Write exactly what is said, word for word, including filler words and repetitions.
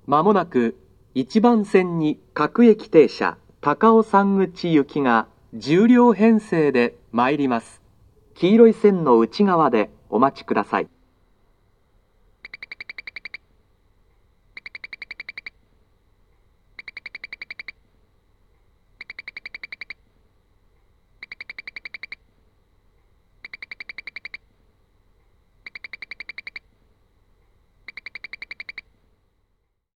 まもなくいちばん線に各駅停車高尾山口行きがじゅう両編成で参ります。黄色い線の内側でお待ちください。